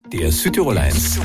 Der Südtirol 1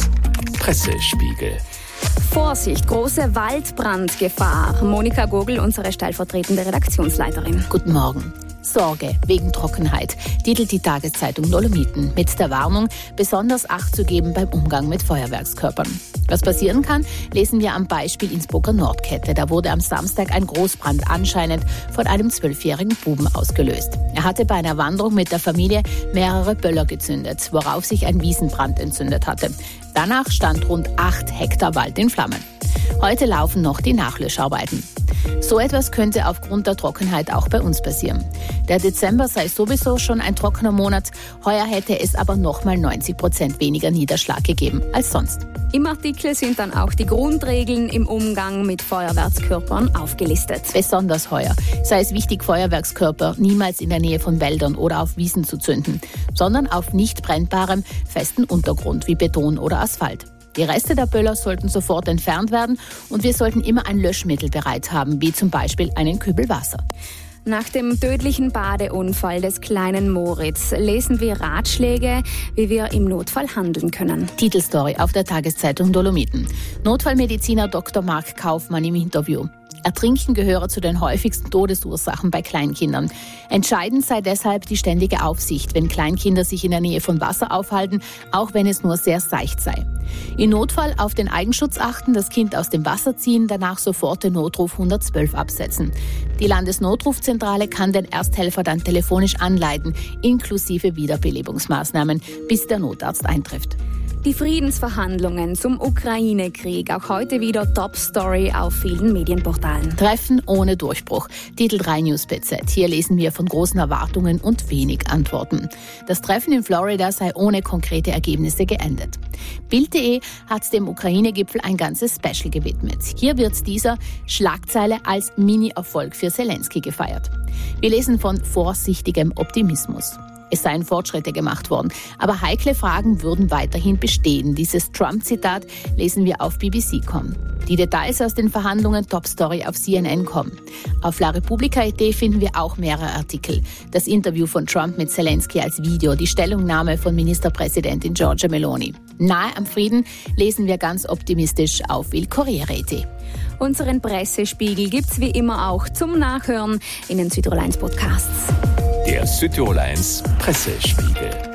Pressespiegel. Vorsicht, große Waldbrandgefahr. Monika Gogel, unsere stellvertretende Redaktionsleiterin. Guten Morgen. Sorge wegen Trockenheit, titelt die Tageszeitung Dolomiten mit der Warnung, besonders Acht zu geben beim Umgang mit Feuerwerkskörpern. Was passieren kann, lesen wir am Beispiel Innsbrucker Nordkette. Da wurde am Samstag ein Großbrand anscheinend von einem 12-jährigen Buben ausgelöst. Er hatte bei einer Wanderung mit der Familie mehrere Böller gezündet, worauf sich ein Wiesenbrand entzündet hatte. Danach stand rund 8 Hektar Wald in Flammen. Heute laufen noch die Nachlöscharbeiten. So etwas könnte aufgrund der Trockenheit auch bei uns passieren. Der Dezember sei sowieso schon ein trockener Monat. Heuer hätte es aber nochmal 90% weniger Niederschlag gegeben als sonst. Im Artikel sind dann auch die Grundregeln im Umgang mit Feuerwerkskörpern aufgelistet. Besonders heuer sei es wichtig, Feuerwerkskörper niemals in der Nähe von Wäldern oder auf Wiesen zu zünden, sondern auf nicht brennbarem, festen Untergrund wie Beton oder Asphalt. Die Reste der Böller sollten sofort entfernt werden und wir sollten immer ein Löschmittel bereit haben, wie zum Beispiel einen Kübel Wasser. Nach dem tödlichen Badeunfall des kleinen Moritz lesen wir Ratschläge, wie wir im Notfall handeln können. Titelstory auf der Tageszeitung Dolomiten. Notfallmediziner Dr. Marc Kaufmann im Interview. Ertrinken gehöre zu den häufigsten Todesursachen bei Kleinkindern. Entscheidend sei deshalb die ständige Aufsicht, wenn Kleinkinder sich in der Nähe von Wasser aufhalten, auch wenn es nur sehr seicht sei. Im Notfall auf den Eigenschutz achten, das Kind aus dem Wasser ziehen, danach sofort den Notruf 112 absetzen. Die Landesnotrufzentrale kann den Ersthelfer dann telefonisch anleiten, inklusive Wiederbelebungsmaßnahmen, bis der Notarzt eintrifft. Die Friedensverhandlungen zum Ukraine-Krieg, auch heute wieder Top-Story auf vielen Medienportalen. Treffen ohne Durchbruch, titelt Rai News BZ. Hier lesen wir von großen Erwartungen und wenig Antworten. Das Treffen in Florida sei ohne konkrete Ergebnisse geendet. Bild.de hat dem Ukraine-Gipfel ein ganzes Special gewidmet. Hier wird dieser Schlagzeile als Mini-Erfolg für Zelensky gefeiert. Wir lesen von vorsichtigem Optimismus. Es seien Fortschritte gemacht worden, aber heikle Fragen würden weiterhin bestehen. Dieses Trump-Zitat lesen wir auf BBC.com. Die Details aus den Verhandlungen Top-Story auf CNN.com. Auf La Repubblica.it finden wir auch mehrere Artikel. Das Interview von Trump mit Zelensky als Video, die Stellungnahme von Ministerpräsidentin Giorgia Meloni. Nahe am Frieden lesen wir ganz optimistisch auf Il Corriere.it. Unseren Pressespiegel gibt's wie immer auch zum Nachhören in den Südtirol 1 Podcasts. Der Südtirol 1 Pressespiegel.